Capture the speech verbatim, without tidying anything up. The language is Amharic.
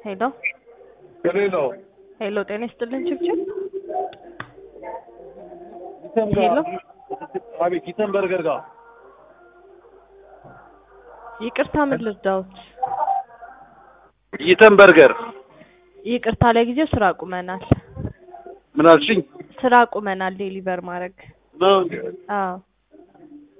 ሄሎ ሄሎ ሄሎ ጤና ይስጥልኝ ችብችብ ሄሎ አቤት ኪተን በርገር ጋር ይቅርታ ምን ልርዳዎት? ኪተን በርገር ይቅርታ ለጊዜው ስራ አቁመናል። ምን አልሽኝ? ስራ አቁመናል ዴሊቨር ማድረግ ነው አዎ